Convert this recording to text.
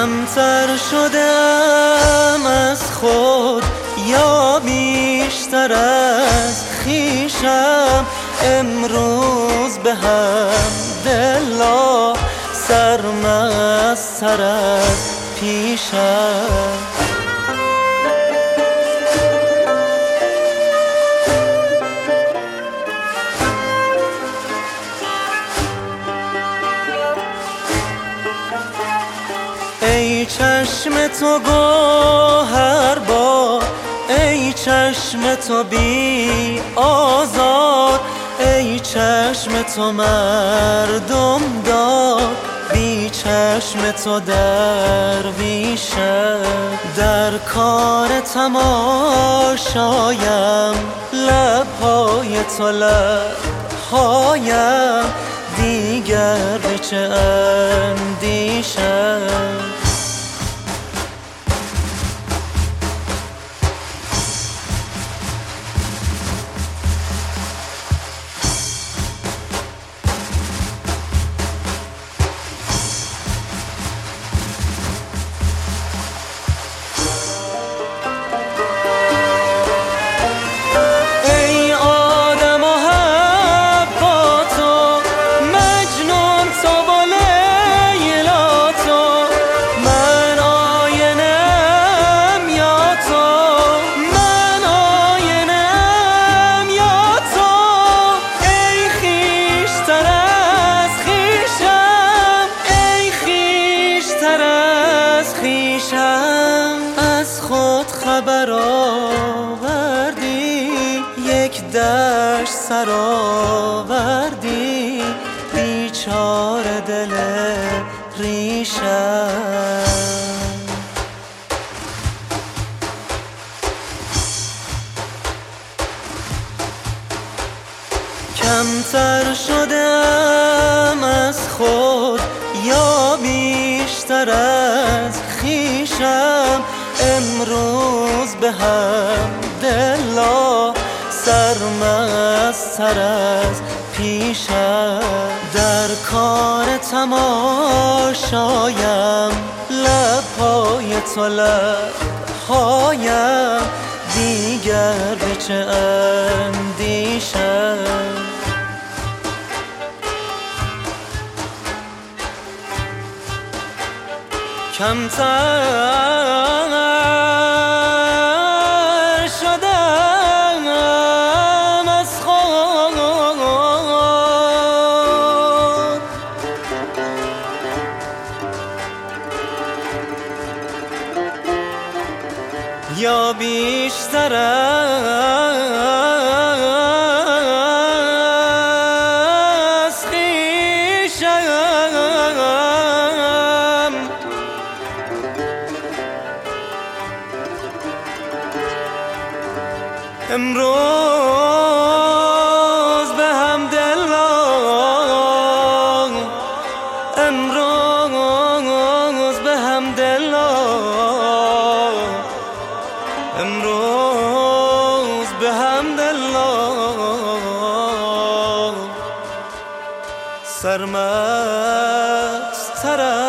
کمتر شدم از خود یا بیشتر از خویشم، امروز به حمدالله سرمست‌تر از پیشم. ای چشم تو گوهر بار، ای چشم تو بی آزار، ای چشم تو مردم دار، بی چشم تو درویشم. در کار تماشایم لبهای تو لبهایم، دیگر به چه اندیشم. از خود خبر آوردی، یک دشت سر آوردی، بیچاره دل ریشم. کمتر شدم از خود یا بیشتر از خویشم، امروز به حمدالله سرمست‌تر از پیشم. در کار تماشایم لبهای تو لبهایم، دیگر به چه اندیشم. کمتر شدم از خود یا بیشتر از خویشم. امروز به حمدالله، امروز به حمدالله، امروز به حمدالله سرمست‌تر